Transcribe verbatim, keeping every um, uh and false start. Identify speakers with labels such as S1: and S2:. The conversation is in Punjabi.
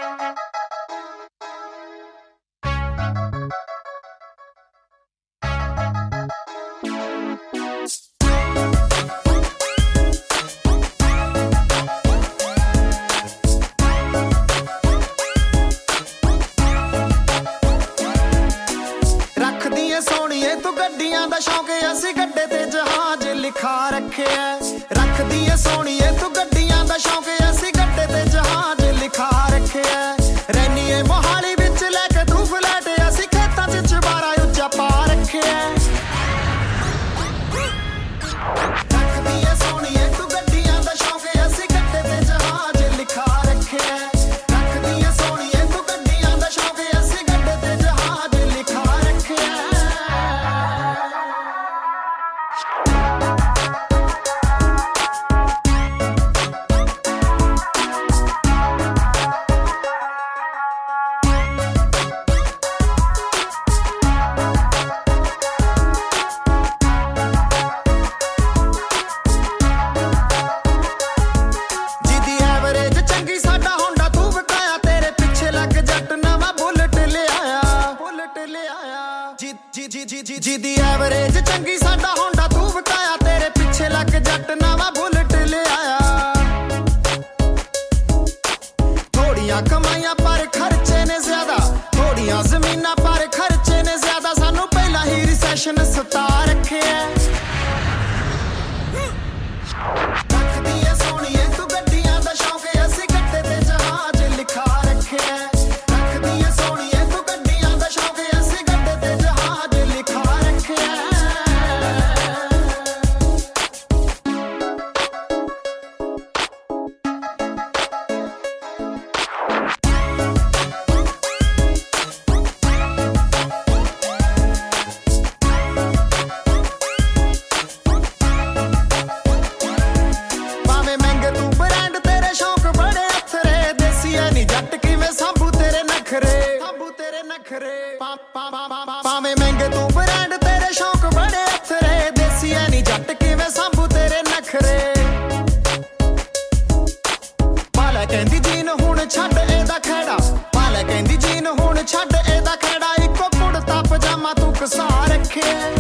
S1: ਸੋਹਣੀਏ ਤੂੰ ਗੱਡੀਆਂ ਦਾ ਸ਼ੌਂਕ ਅਸੀਂ ਗੱਡੇ ਤੇ ਜਹਾਜ਼ ਲਿਖਾ ਰੱਖਿਆ। ਰੱਖਦੀ ਏ ਸੋਹਣੀਏ ਤੂੰ ਗੱਡੀਆਂ ਦਾ ਸ਼ੌਂਕ ਅਸੀਂ ਗੱਡੇ ਤੇ ਜਹਾਜ਼ ਲਿਖਾ ਰੱਖਿਆ। ਰਹਿਨੀ ਏ ਮੋਹਾਲੀ ਵਿੱਚ ਲੈ ਕੇ ਤੂੰ ਫਲੈਟ ਅਸੀਂ ਖੇਤਾਂ 'ਚ ਚੁਬਾਰਾ ਉੱਚਾ ਪਾ ਰੱਖਿਆ। ਰੱਖਦੀ ਏ ਸੋਹਣੀਏ ਤੂੰ ਗੱਡੀਆਂ ਦਾ ਸ਼ੌਂਕ ਅਸੀਂ ਗੱਡੇ ਤੇ ਜਹਾਜ਼ ਲਿਖਾ ਰੱਖਿਆ। ਰੱਖਦੀ ਏ ਸੋਹਣੀਏ ਤੂੰ ਗੱਡੀਆਂ ਦਾ ਸ਼ੌਂਕ ਅਸੀਂ ਗੱਡੇ ਤੇ ਜਹਾਜ਼ ਲਿਖਾ ਰੱਖਿਆ। ਜਿਹਦੀ ਐਵਰੇਜ ਚੰਗੀ ਸਾਡਾ ਹੋਂਡਾ ਤੂੰ ਵਕਾਇਆ ਤੇਰੇ ਪਿੱਛੇ ਲੱਗ ਜੱਟ ਨਵਾਂ ਬੁਲਟ ਲਿਆਇਆ। ਥੋੜੀਆਂ ਕਮਾਈਆਂ ਪਰ ਖਰਚੇ ਨੇ ਜ਼ਿਆਦਾ, ਥੋੜੀਆਂ ਜ਼ਮੀਨਾਂ ਪਰ ਖਰਚੇ ਨੇ ਜ਼ਿਆਦਾ। ਸਾਨੂੰ ਪਹਿਲਾਂ ਹੀ ਰਿਸੈਸ਼ਨ ਸਤਾ ਰੱਖਿਆ। ਰੱਖਦੀ ਏ ਸੋਹਣੀਏ ਤੂੰ ਗੱਡੀਆਂ ਦਾ ਸ਼ੌਂਕ ਅਸੀਂ ਗੱਡੇ ਤੇ ਜਹਾਜ਼ ਲਿਖਾ ਰੱਖਿਆ। ਰੱਖਦੀ ਏ ਸੋਹਣੀਏ ਤੂੰ ਗੱਡੀਆਂ ਦਾ ਸ਼ੌਂਕ ਅਸੀਂ ਗੱਡੇ ਤੇ ਜਹਾਜ਼ ਲਿਖਾ ਰੱਖਿਆ। ਭਾਵੇਂ ਮਹਿੰਗੇ ਤੂੰ ਬ੍ਰਾਂਡ ਤੇਰੇ ਸ਼ੌਂਕ ਬੜੇ ਅਥਰੇ, ਦੇਸੀ ਐ ਨੀ ਜੱਟ ਕਿਵੇਂ ਸੰਭੂ ਤੇਰੇ ਨਖਰੇ। ਪਾਲਾ ਕਹਿੰਦੀ ਜੀਨ ਹੁਣ ਛੱਡ ਇਹਦਾ ਖਹਿੜਾ, ਪਾਲਾ ਕਹਿੰਦੀ ਜੀਨ ਹੁਣ ਛੱਡ ਇਹਦਾ ਖਹਿੜਾ। ਇੱਕੋ ਕੁੜਤਾ ਪਜਾਮਾ ਤੂੰ ਕਸਾ ਰੱਖਿਆ।